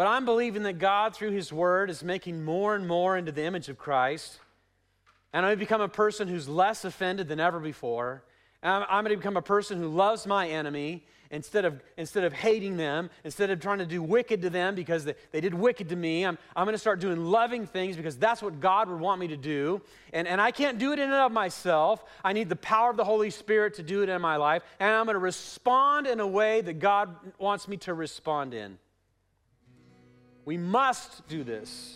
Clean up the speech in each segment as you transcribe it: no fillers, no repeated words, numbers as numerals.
But I'm believing that God, through His Word, is making more and more into the image of Christ. And I'm going to become a person who's less offended than ever before. And I'm going to become a person who loves my enemy instead of hating them, instead of trying to do wicked to them because they did wicked to me. I'm going to start doing loving things because that's what God would want me to do. And I can't do it in and of myself. I need the power of the Holy Spirit to do it in my life. And I'm going to respond in a way that God wants me to respond in. We must do this.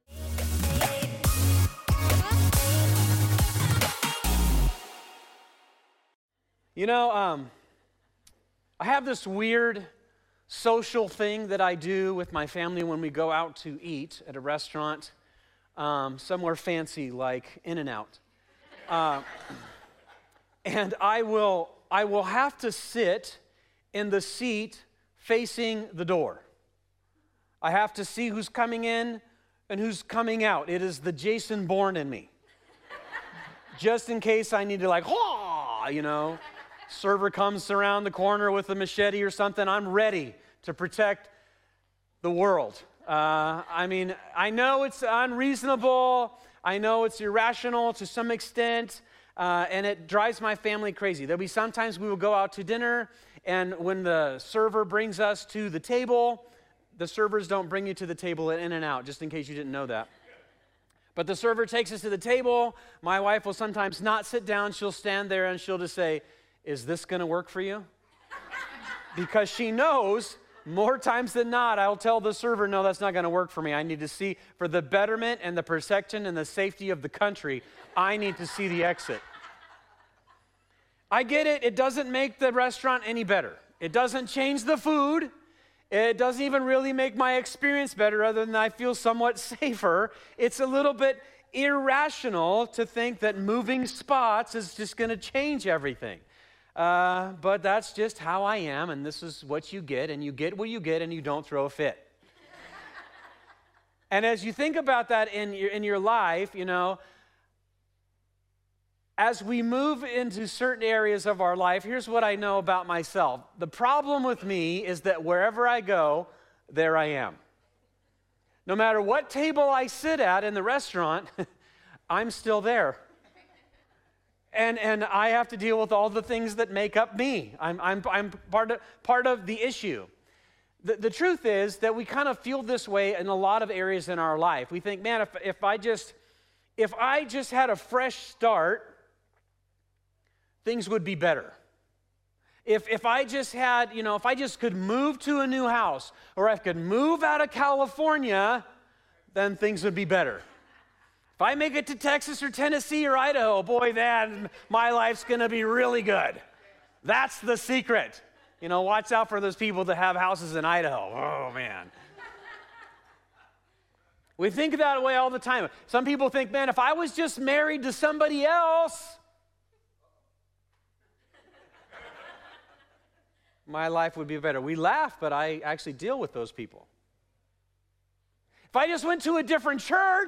You know, I have this weird social thing that I do with my family when we go out to eat at a restaurant, somewhere fancy like In-N-Out. And I will have to sit in the seat facing the door. I have to see who's coming in and who's coming out. It is the Jason Bourne in me. Just in case I need to server comes around the corner with a machete or something, I'm ready to protect the world. I know it's unreasonable. I know it's irrational to some extent, and it drives my family crazy. There'll be sometimes we will go out to dinner, and when the server brings us to the table, the servers don't bring you to the table at In-N-Out, just in case you didn't know that. But the server takes us to the table. My wife will sometimes not sit down. She'll stand there, and she'll just say, "Is this going to work for you?" Because she knows more times than not, I'll tell the server, "No, that's not going to work for me. I need to see for the betterment and the protection and the safety of the country. I need to see the exit." I get it. It doesn't make the restaurant any better. It doesn't change the food. It doesn't even really make my experience better other than I feel somewhat safer. It's a little bit irrational to think that moving spots is just going to change everything. But that's just how I am, and this is what you get, and you get what you get, and you don't throw a fit. And as you think about that in your life, as we move into certain areas of our life, here's what I know about myself. The problem with me is that wherever I go, there I am. No matter what table I sit at in the restaurant, I'm still there. And I have to deal with all the things that make up me. I'm part of the issue. The truth is that we kind of feel this way in a lot of areas in our life. We think, man, if I just had a fresh start, things would be better. If I just had, if I just could move to a new house, or I could move out of California, then things would be better. If I make it to Texas or Tennessee or Idaho, boy, then my life's going to be really good. That's the secret. Watch out for those people that have houses in Idaho. Oh, man. We think that way all the time. Some people think, man, if I was just married to somebody else, my life would be better. We laugh, but I actually deal with those people. If I just went to a different church,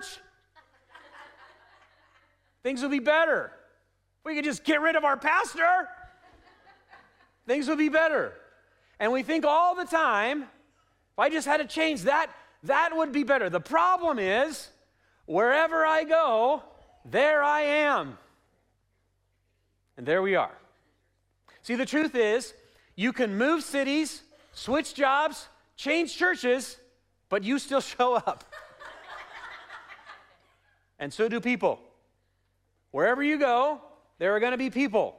things would be better. If we could just get rid of our pastor, things would be better. And we think all the time, if I just had to change that would be better. The problem is, wherever I go, there I am. And there we are. See, the truth is, you can move cities, switch jobs, change churches, but you still show up. And so do people. Wherever you go, there are going to be people.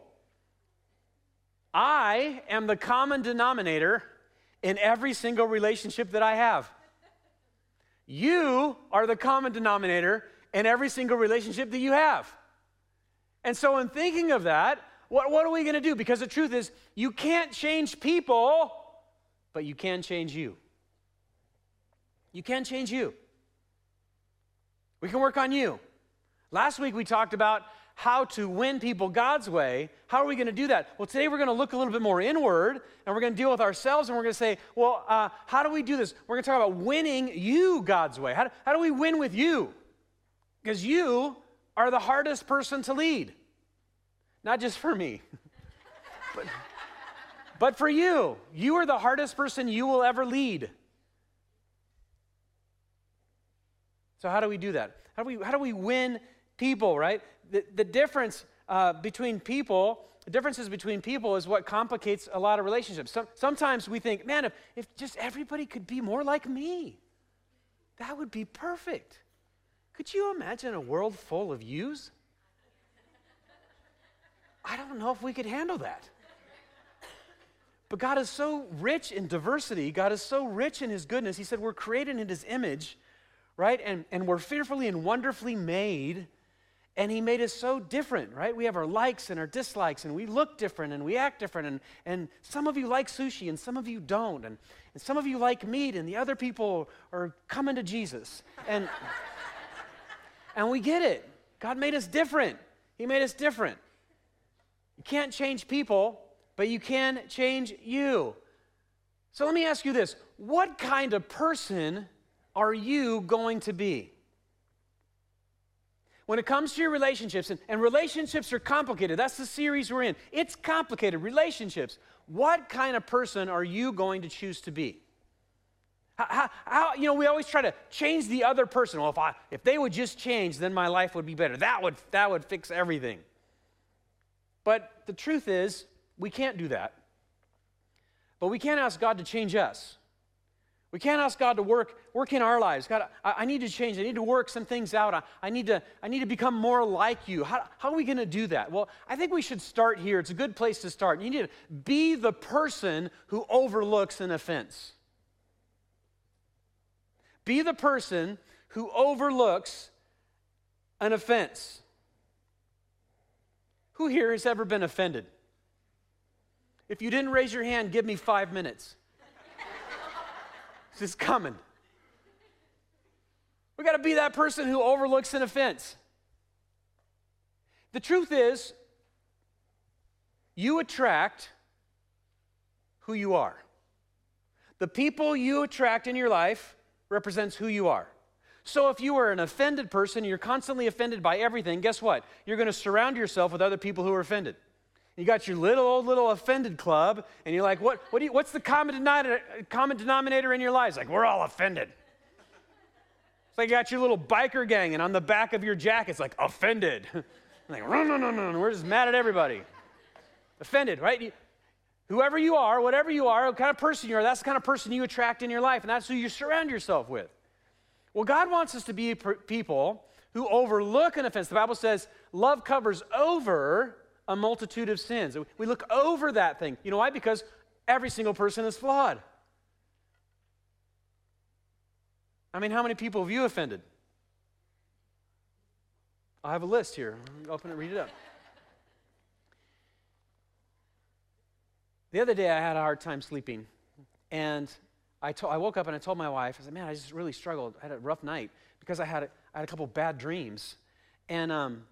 I am the common denominator in every single relationship that I have. You are the common denominator in every single relationship that you have. And so in thinking of that, what are we going to do? Because the truth is, you can't change people, but you can change you. You can change you. We can work on you. Last week we talked about how to win people God's way. How are we going to do that? Well, today we're going to look a little bit more inward, and we're going to deal with ourselves, and we're going to say, well, how do we do this? We're going to talk about winning you God's way. How do we win with you? Because you are the hardest person to lead. Not just for me, but for you. You are the hardest person you will ever lead. So how do we do that? How do we win people, right? The difference between people, the differences between people is what complicates a lot of relationships. Sometimes we think, man, if just everybody could be more like me, that would be perfect. Could you imagine a world full of yous? I don't know if we could handle that. But God is so rich in diversity. God is so rich in his goodness. He said we're created in his image, right? And we're fearfully and wonderfully made. And he made us so different, right? We have our likes and our dislikes, and we look different, and we act different. And some of you like sushi, and some of you don't. And some of you like meat, and the other people are coming to Jesus. And we get it. God made us different. He made us different. You can't change people, but you can change you. So let me ask you this. What kind of person are you going to be? When it comes to your relationships, and relationships are complicated. That's the series we're in. It's complicated, relationships. What kind of person are you going to choose to be? How we always try to change the other person. Well, if they would just change, then my life would be better. That would fix everything. But the truth is, we can't do that. But we can't ask God to change us. We can't ask God to work in our lives. God, I need to change. I need to work some things out. I need to become more like you. How are we going to do that? Well, I think we should start here. It's a good place to start. You need to be the person who overlooks an offense. Be the person who overlooks an offense. Who here has ever been offended? If you didn't raise your hand, give me 5 minutes. It's coming. We got to be that person who overlooks an offense. The truth is, you attract who you are. The people you attract in your life represents who you are. So if you are an offended person, you're constantly offended by everything, guess what? You're going to surround yourself with other people who are offended. You got your little offended club, and you're like, what's the common denominator in your lives? Like, we're all offended. It's like you got your little biker gang, and on the back of your jacket, it's like, offended. Like, no, we're just mad at everybody. Offended, right? Whoever you are, whatever you are, what kind of person you are, that's the kind of person you attract in your life, and that's who you surround yourself with. Well, God wants us to be people who overlook an offense. The Bible says love covers over a multitude of sins. We look over that thing. You know why? Because every single person is flawed. I mean, how many people have you offended? I have a list here. Open it, read it up. The other day I had a hard time sleeping, and I woke up and I told my wife, I said, man, I just really struggled. I had a rough night because I had a couple bad dreams. And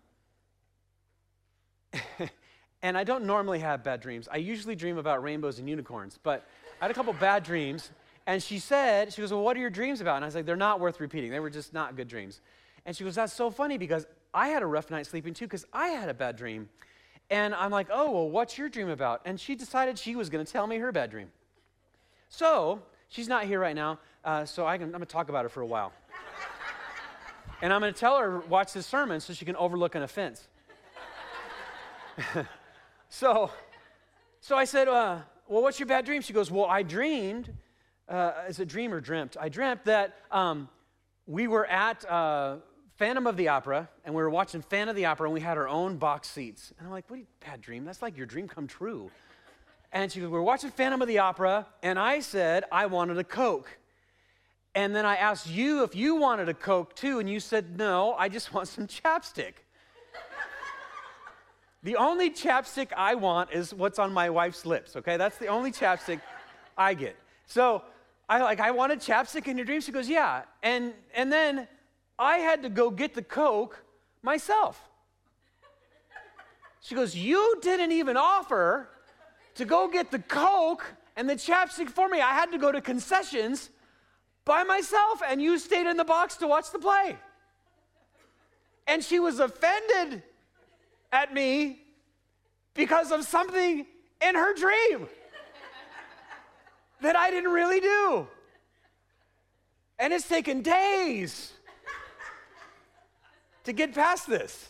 and I don't normally have bad dreams. I usually dream about rainbows and unicorns, but I had a couple bad dreams. And she goes, well, what are your dreams about? And I was like, they're not worth repeating. They were just not good dreams. And she goes, that's so funny because I had a rough night sleeping too because I had a bad dream. And I'm like, oh, well, what's your dream about? And she decided she was going to tell me her bad dream. So she's not here right now, so I'm going to talk about it for a while. And I'm going to tell her, watch this sermon so she can overlook an offense. So I said, well, what's your bad dream? She goes, well, I dreamed, is it dream or dreamt? I dreamt that we were at Phantom of the Opera, and we were watching Phantom of the Opera, and we had our own box seats. And I'm like, what, bad dream? That's like your dream come true. And she goes, we were watching Phantom of the Opera, and I said I wanted a Coke. And then I asked you if you wanted a Coke too, and you said, no, I just want some chapstick. The only chapstick I want is what's on my wife's lips, okay? That's the only chapstick I get. So I wanted chapstick in your dream. She goes, yeah. And then I had to go get the Coke myself. She goes, you didn't even offer to go get the Coke and the chapstick for me. I had to go to concessions by myself, and you stayed in the box to watch the play. And she was offended at me because of something in her dream that I didn't really do. And it's taken days to get past this.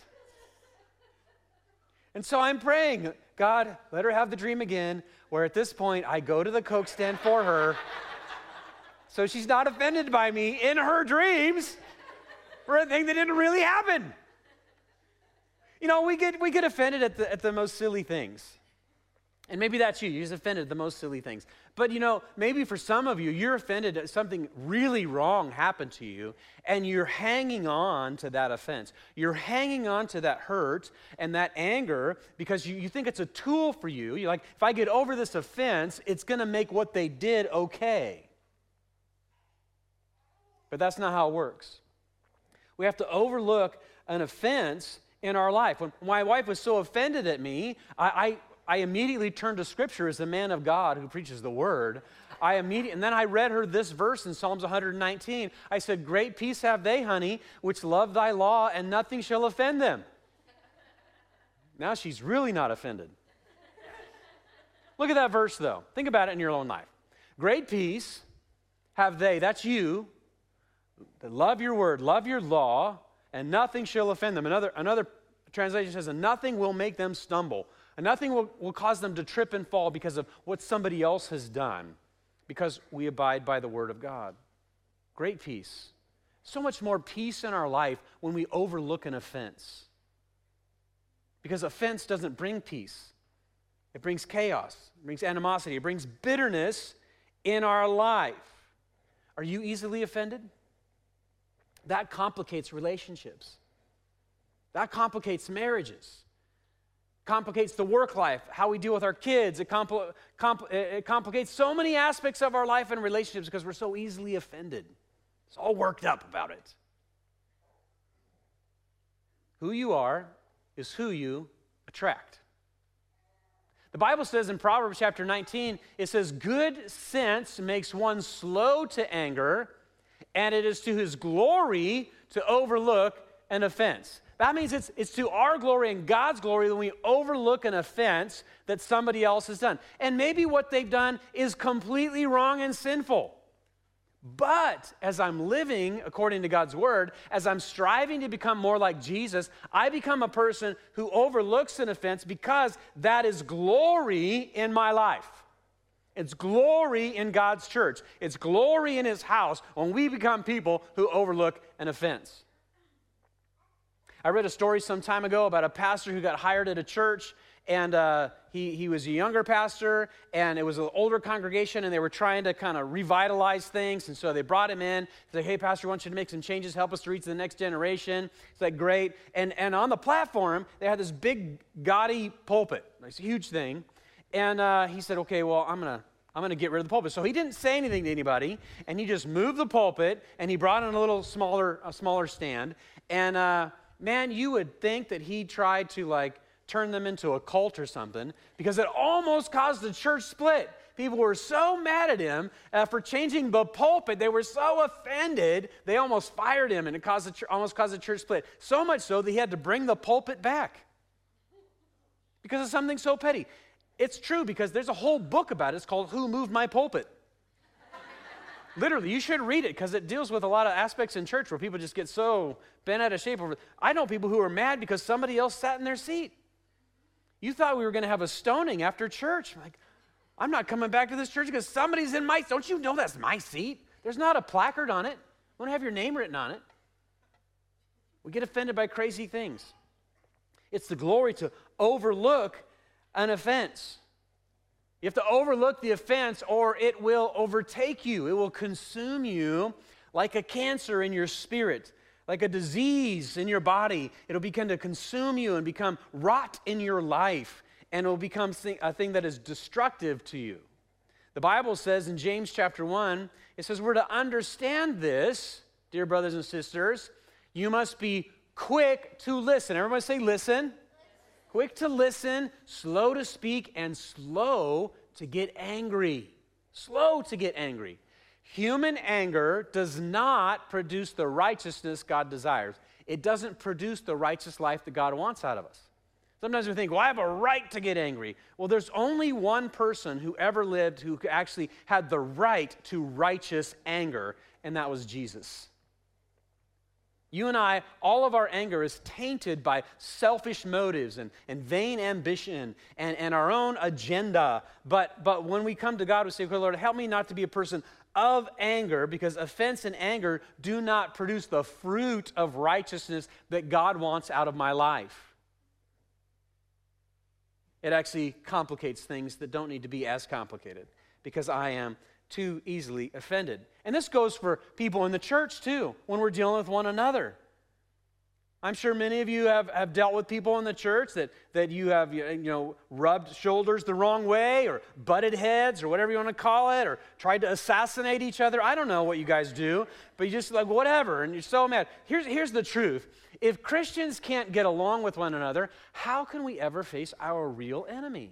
And so I'm praying, God, let her have the dream again, where at this point I go to the Coke stand for her so she's not offended by me in her dreams for a thing that didn't really happen. You know, we get offended at the most silly things. And maybe that's you. You're just offended at the most silly things. But, you know, maybe for some of you, you're offended at something really wrong happened to you, and you're hanging on to that offense. You're hanging on to that hurt and that anger because you think it's a tool for you. You're like, if I get over this offense, it's going to make what they did okay. But that's not how it works. We have to overlook an offense in our life. When my wife was so offended at me, I immediately turned to Scripture as a man of God who preaches the Word. And then I read her this verse in Psalms 119. I said, great peace have they, honey, which love thy law, and nothing shall offend them. Now she's really not offended. Look at that verse, though. Think about it in your own life. Great peace have they, that's you, that love your word, love your law, and nothing shall offend them. Another translation says, and nothing will make them stumble. And nothing will cause them to trip and fall because of what somebody else has done, because we abide by the word of God. Great peace. So much more peace in our life when we overlook an offense. Because offense doesn't bring peace. It brings chaos. It brings animosity. It brings bitterness in our life. Are you easily offended? That complicates relationships. That complicates marriages. Complicates the work life, how we deal with our kids. It complicates so many aspects of our life and relationships because we're so easily offended. It's all worked up about it. Who you are is who you attract. The Bible says in Proverbs chapter 19, it says, good sense makes one slow to anger, and it is to his glory to overlook an offense. That means it's to our glory and God's glory when we overlook an offense that somebody else has done. And maybe what they've done is completely wrong and sinful. But as I'm living according to God's word, as I'm striving to become more like Jesus, I become a person who overlooks an offense because that is glory in my life. It's glory in God's church. It's glory in his house when we become people who overlook an offense. I read a story some time ago about a pastor who got hired at a church, and he was a younger pastor, and it was an older congregation, and they were trying to kind of revitalize things, and so they brought him in. He's like, hey, pastor, I want you to make some changes, help us to reach the next generation. It's like, great. And on the platform, they had this big, gaudy pulpit, it's a huge thing, and he said, okay, well, I'm going to get rid of the pulpit. So he didn't say anything to anybody, and he just moved the pulpit, and he brought in a smaller stand, and man, you would think that he tried to turn them into a cult or something, because it almost caused the church split. People were so mad at him for changing the pulpit. They were so offended, they almost fired him, and it almost caused the church split. So much so that he had to bring the pulpit back because of something so petty. It's true, because there's a whole book about it. It's called Who Moved My Pulpit? Literally, you should read it because it deals with a lot of aspects in church where people just get so bent out of shape over it. I know people who are mad because somebody else sat in their seat. You thought we were going to have a stoning after church. I'm not coming back to this church because somebody's in my seat. Don't you know that's my seat? There's not a placard on it. I don't have your name written on it. We get offended by crazy things. It's the glory to overlook an offense. You have to overlook the offense or it will overtake you. It will consume you like a cancer in your spirit, like a disease in your body. It'll begin to consume you and become rot in your life, and it will become a thing that is destructive to you. The Bible says in James chapter 1, it says we're to understand this, dear brothers and sisters, you must be quick to listen. Everybody say listen. Quick to listen, slow to speak, and slow to get angry. Slow to get angry. Human anger does not produce the righteousness God desires. It doesn't produce the righteous life that God wants out of us. Sometimes we think, well, I have a right to get angry. Well, there's only one person who ever lived who actually had the right to righteous anger, and that was Jesus. You and I, all of our anger is tainted by selfish motives and vain ambition and our own agenda. But when we come to God, we say, okay, Lord, help me not to be a person of anger, because offense and anger do not produce the fruit of righteousness that God wants out of my life. It actually complicates things that don't need to be as complicated, because I am too easily offended. And this goes for people in the church too, when we're dealing with one another. I'm sure many of you have dealt with people in the church that you have rubbed shoulders the wrong way, or butted heads, or whatever you want to call it, or tried to assassinate each other. I don't know what you guys do, but you just like whatever, and you're so mad. Here's the truth. If Christians can't get along with one another, how can we ever face our real enemy?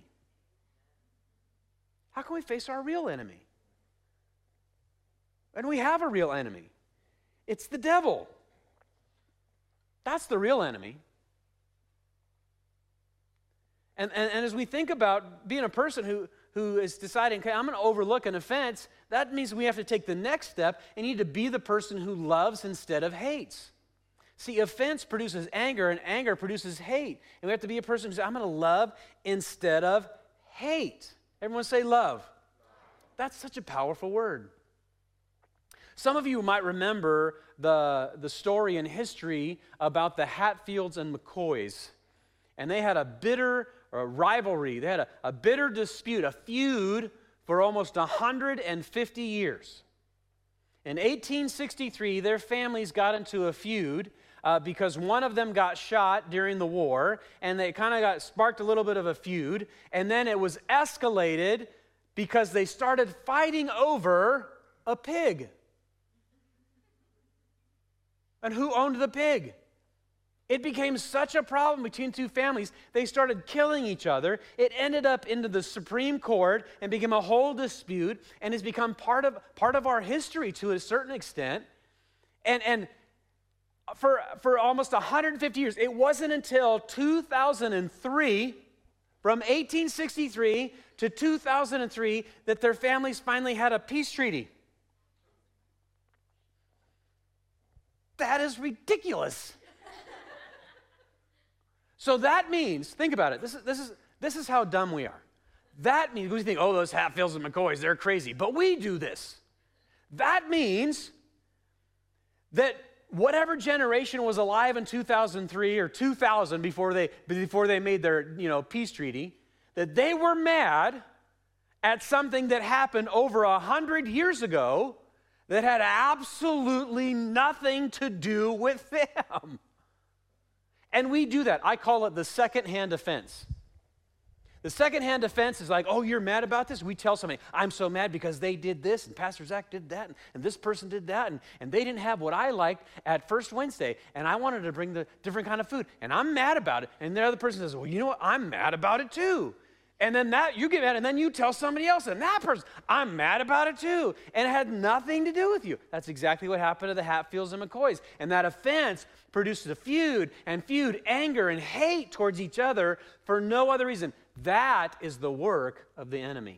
How can we face our real enemy? And we have a real enemy. It's the devil. That's the real enemy. And as we think about being a person who is deciding, okay, I'm going to overlook an offense, that means we have to take the next step and need to be the person who loves instead of hates. See, offense produces anger, and anger produces hate. And we have to be a person who says, I'm going to love instead of hate. Everyone say love. That's such a powerful word. Some of you might remember the story in history about the Hatfields and McCoys. And they had a bitter rivalry. They had a bitter dispute, a feud for almost 150 years. In 1863, their families got into a feud because one of them got shot during the war, and they kind of got sparked a little bit of a feud. And then it was escalated because they started fighting over a pig. And who owned the pig? It became such a problem between two families, they started killing each other. It ended up into the Supreme Court and became a whole dispute, and has become part of our history to a certain extent. And for almost 150 years, it wasn't until 2003, from 1863 to 2003, that their families finally had a peace treaty. That is ridiculous. So that means, think about it. This is how dumb we are. That means, we think, oh, those Hatfields and McCoys, they're crazy. But we do this. That means that whatever generation was alive in 2003 or 2000 before they made their peace treaty, that they were mad at something that happened over 100 years ago that had absolutely nothing to do with them. And we do that. I call it the secondhand offense. The secondhand offense is like, oh, you're mad about this? We tell somebody, I'm so mad because they did this, and Pastor Zach did that, and this person did that, and they didn't have what I liked at First Wednesday, and I wanted to bring the different kind of food, and I'm mad about it. And the other person says, well, you know what? I'm mad about it too. And then you get mad, and then you tell somebody else, and that person, I'm mad about it too. And it had nothing to do with you. That's exactly what happened to the Hatfields and McCoys. And that offense produces a feud, anger, and hate towards each other for no other reason. That is the work of the enemy.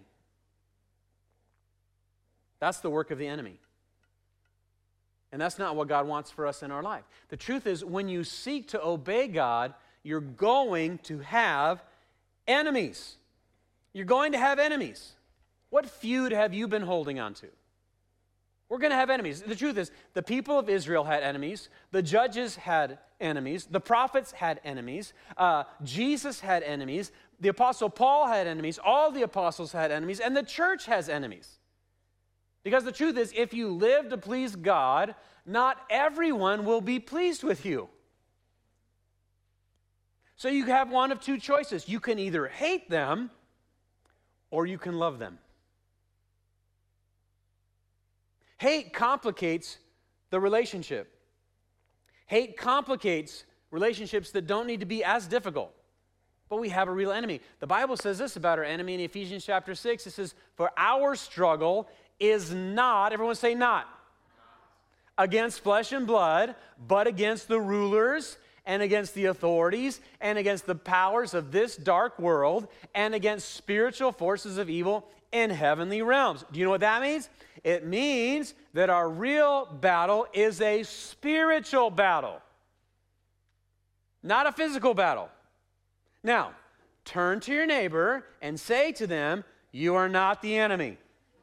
That's the work of the enemy. And that's not what God wants for us in our life. The truth is, when you seek to obey God, you're going to have enemies. You're going to have enemies. What feud have you been holding on to? We're going to have enemies. The truth is, the people of Israel had enemies. The judges had enemies. The prophets had enemies. Jesus had enemies. The Apostle Paul had enemies. All the apostles had enemies. And the church has enemies. Because the truth is, if you live to please God, not everyone will be pleased with you. So you have one of two choices. You can either hate them or you can love them. Hate complicates the relationship. Hate complicates relationships that don't need to be as difficult. But we have a real enemy. The Bible says this about our enemy in Ephesians chapter 6. It says, for our struggle is not, everyone say not, against flesh and blood, but against the rulers and against the authorities and against the powers of this dark world and against spiritual forces of evil in heavenly realms. Do you know what that means? It means that our real battle is a spiritual battle, not a physical battle. Now, turn to your neighbor and say to them, "You are not the enemy."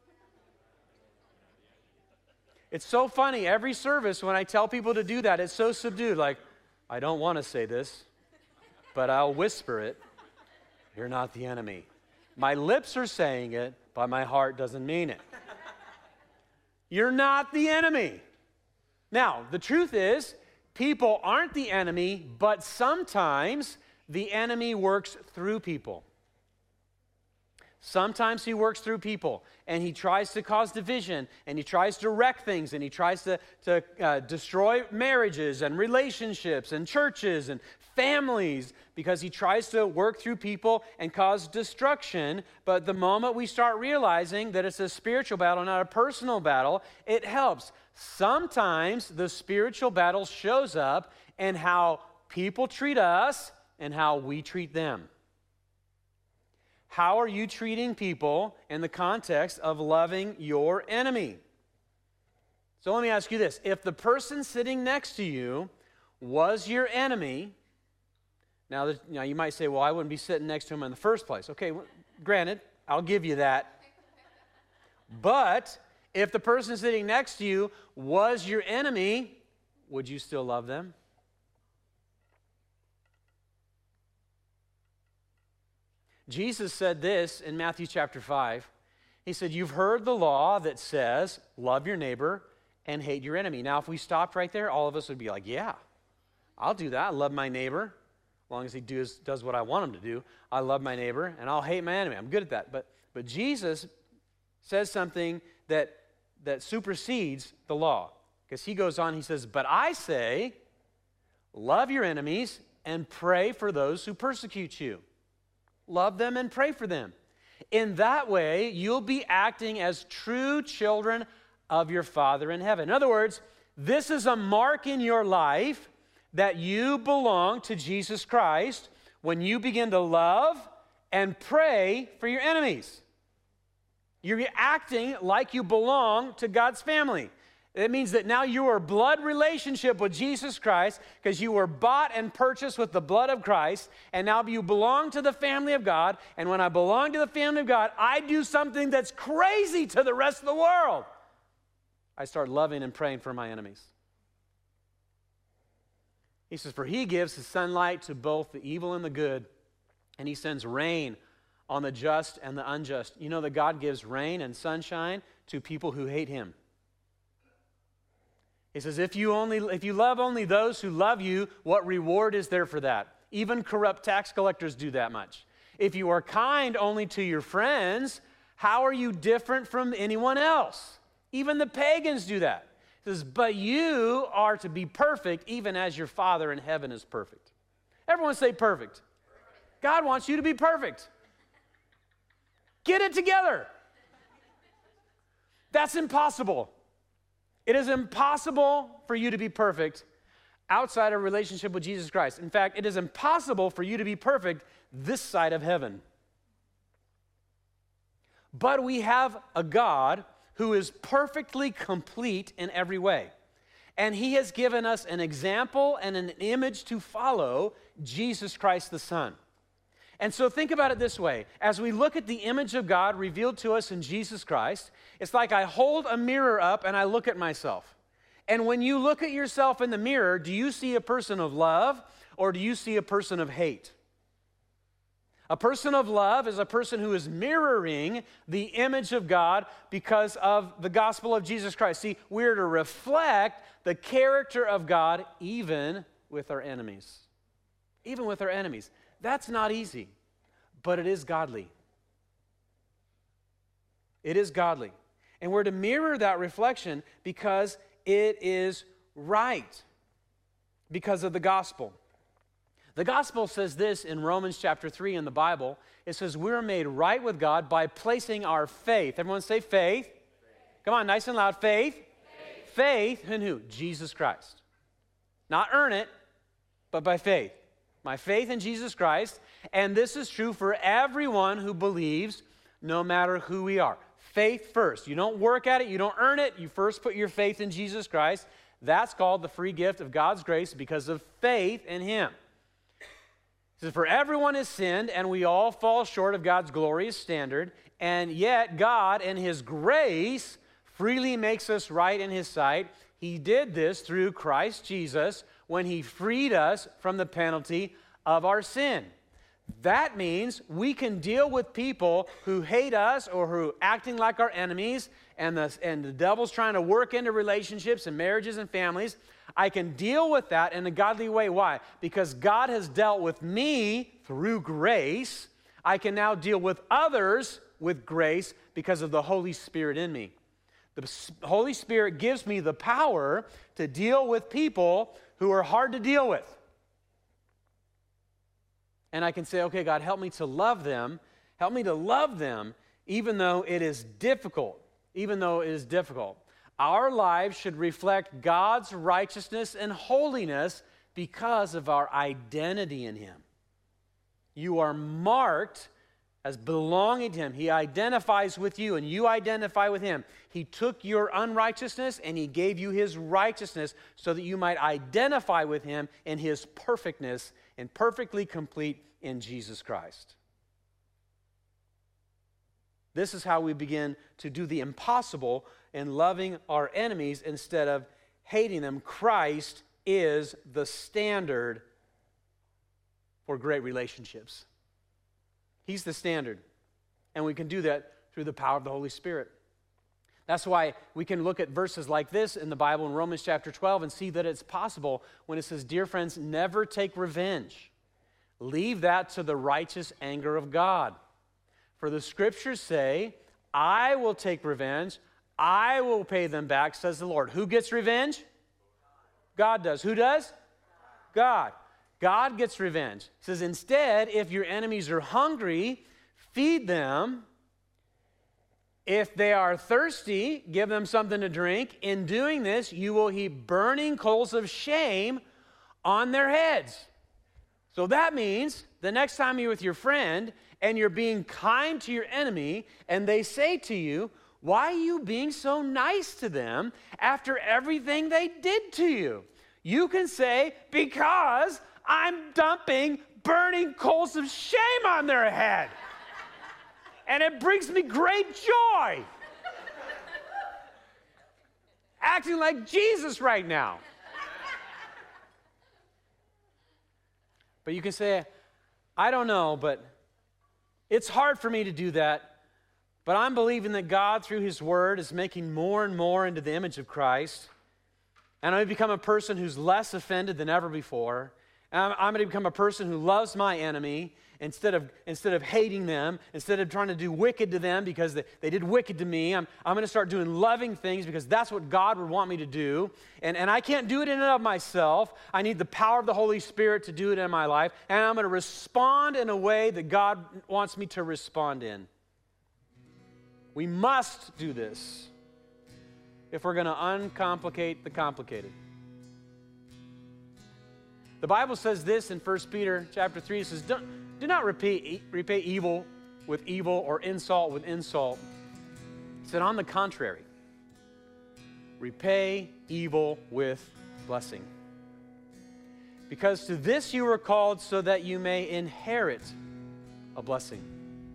It's so funny, every service when I tell people to do that, it's so subdued, like, I don't want to say this, but I'll whisper it. You're not the enemy. My lips are saying it, but my heart doesn't mean it. You're not the enemy. Now, the truth is, people aren't the enemy, but sometimes the enemy works through people. Sometimes he works through people, and he tries to cause division, and he tries to wreck things, and he tries to destroy marriages and relationships and churches and families, because he tries to work through people and cause destruction. But the moment we start realizing that it's a spiritual battle, not a personal battle, it helps. Sometimes the spiritual battle shows up in how people treat us and how we treat them. How are you treating people in the context of loving your enemy? So let me ask you this. If the person sitting next to you was your enemy, now you might say, well, I wouldn't be sitting next to him in the first place. Okay, well, granted, I'll give you that. But if the person sitting next to you was your enemy, would you still love them? Jesus said this in Matthew chapter 5. He said, you've heard the law that says, love your neighbor and hate your enemy. Now, if we stopped right there, all of us would be like, yeah, I'll do that. I love my neighbor. As long as he does what I want him to do. I love my neighbor, and I'll hate my enemy. I'm good at that. But Jesus says something that supersedes the law. Because he goes on, he says, but I say, love your enemies and pray for those who persecute you. Love them and pray for them. In that way, you'll be acting as true children of your Father in heaven. In other words, this is a mark in your life that you belong to Jesus Christ when you begin to love and pray for your enemies. You're acting like you belong to God's family. It means that now you are blood relationship with Jesus Christ because you were bought and purchased with the blood of Christ, and now you belong to the family of God. And when I belong to the family of God, I do something that's crazy to the rest of the world. I start loving and praying for my enemies. He says, for he gives his sunlight to both the evil and the good, and he sends rain on the just and the unjust. You know that God gives rain and sunshine to people who hate him. He says, if you love only those who love you, what reward is there for that? Even corrupt tax collectors do that much. If you are kind only to your friends, how are you different from anyone else? Even the pagans do that. He says, but you are to be perfect, even as your Father in heaven is perfect. Everyone say perfect. God wants you to be perfect. Get it together. That's impossible. It is impossible for you to be perfect outside a relationship with Jesus Christ. In fact, it is impossible for you to be perfect this side of heaven. But we have a God who is perfectly complete in every way. And he has given us an example and an image to follow, Jesus Christ the Son. And so think about it this way. As we look at the image of God revealed to us in Jesus Christ, it's like I hold a mirror up and I look at myself. And when you look at yourself in the mirror, do you see a person of love or do you see a person of hate? A person of love is a person who is mirroring the image of God because of the gospel of Jesus Christ. See, we're to reflect the character of God even with our enemies. Even with our enemies. That's not easy, but it is godly. It is godly. And we're to mirror that reflection because it is right, because of the gospel. The gospel says this in Romans chapter 3 in the Bible. It says we're made right with God by placing our faith. Everyone say faith. Come on, nice and loud. Faith. Faith in who? Jesus Christ. Not earn it. but by faith. My faith in Jesus Christ, and this is true for everyone who believes, no matter who we are. Faith first. You don't work at it, you don't earn it, you first put your faith in Jesus Christ. That's called the free gift of God's grace because of faith in Him. It says, for everyone has sinned, and we all fall short of God's glorious standard, and yet God, in His grace, freely makes us right in His sight. He did this through Christ Jesus when He freed us from the penalty of our sin. That means we can deal with people who hate us or who are acting like our enemies, and the devil's trying to work into relationships and marriages and families. I can deal with that in a godly way. Why? Because God has dealt with me through grace. I can now deal with others with grace because of the Holy Spirit in me. The Holy Spirit gives me the power to deal with people who are hard to deal with. And I can say, okay, God, help me to love them. Help me to love them even though it is difficult. Even though it is difficult. Our lives should reflect God's righteousness and holiness because of our identity in Him. You are marked as belonging to Him. He identifies with you and you identify with Him. He took your unrighteousness and He gave you His righteousness so that you might identify with Him in His perfectness and perfectly complete in Jesus Christ. This is how we begin to do the impossible in loving our enemies instead of hating them. Christ is the standard for great relationships. He's the standard. And we can do that through the power of the Holy Spirit. That's why we can look at verses like this in the Bible in Romans chapter 12 and see that it's possible when it says, dear friends, never take revenge. Leave that to the righteous anger of God. For the scriptures say, I will take revenge. I will pay them back, says the Lord. Who gets revenge? God does. Who does? God. God gets revenge. It says, instead, if your enemies are hungry, feed them. If they are thirsty, give them something to drink. In doing this, you will heap burning coals of shame on their heads. So that means the next time you're with your friend and you're being kind to your enemy and they say to you, why are you being so nice to them after everything they did to you? You can say, because I'm dumping burning coals of shame on their head. And it brings me great joy. Acting like Jesus right now. But you can say, I don't know, but it's hard for me to do that. But I'm believing that God, through His Word, is making more and more into the image of Christ. And I'm going to become a person who's less offended than ever before. And I'm going to become a person who loves my enemy instead of hating them, instead of trying to do wicked to them because they did wicked to me. I'm going to start doing loving things because that's what God would want me to do. And I can't do it in and of myself. I need the power of the Holy Spirit to do it in my life. And I'm going to respond in a way that God wants me to respond in. We must do this if we're going to uncomplicate the complicated. The Bible says this in 1 Peter chapter 3. It says, do not repay evil with evil or insult with insult. It said, on the contrary, repay evil with blessing. Because to this you were called so that you may inherit a blessing.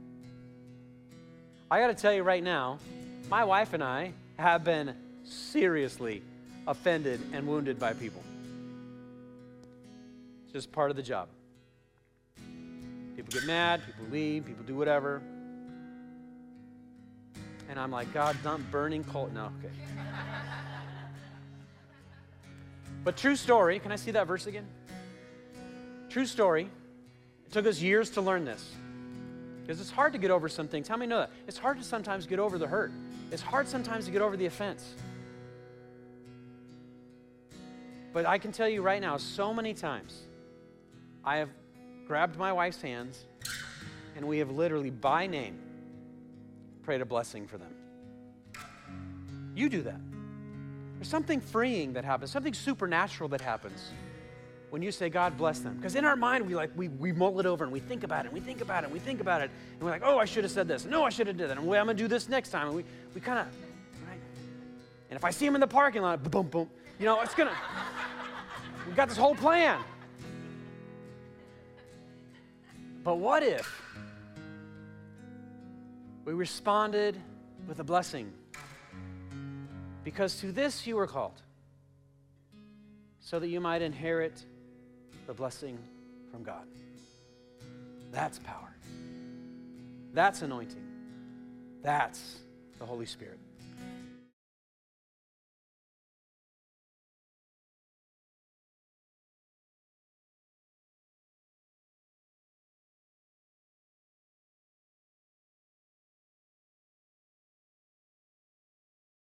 I got to tell you right now, my wife and I have been seriously offended and wounded by people. It's just part of the job. People get mad, people leave, people do whatever. And I'm like, God, not burning coal. No, okay. But true story, can I see that verse again? True story. It took us years to learn this. Because it's hard to get over some things. How many know that? It's hard to sometimes get over the hurt. It's hard sometimes to get over the offense. But I can tell you right now, so many times, I have grabbed my wife's hands and we have literally, by name, prayed a blessing for them. You do that. There's something freeing that happens, something supernatural that happens when you say, God bless them. Because in our mind, we mull it over and we think about it, and we think about it, and we think about it. And we're like, oh, I should have said this. No, I should have did that. And I'm going to do this next time. And we kind of, right? And if I see him in the parking lot, boom, boom, it's going to, we've got this whole plan. But what if we responded with a blessing? Because to this you were called, so that you might inherit the blessing from God. That's power. That's anointing. That's the Holy Spirit.